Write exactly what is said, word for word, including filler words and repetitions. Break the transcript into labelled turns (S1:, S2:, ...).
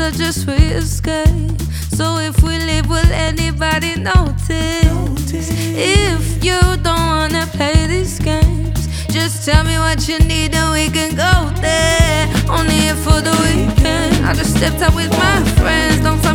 S1: such a sweet escape. So if we leave, will anybody notice? If you don't wanna play these games, just tell me what you need and we can go there. Only here for the weekend. I just stepped out with my friends. Don't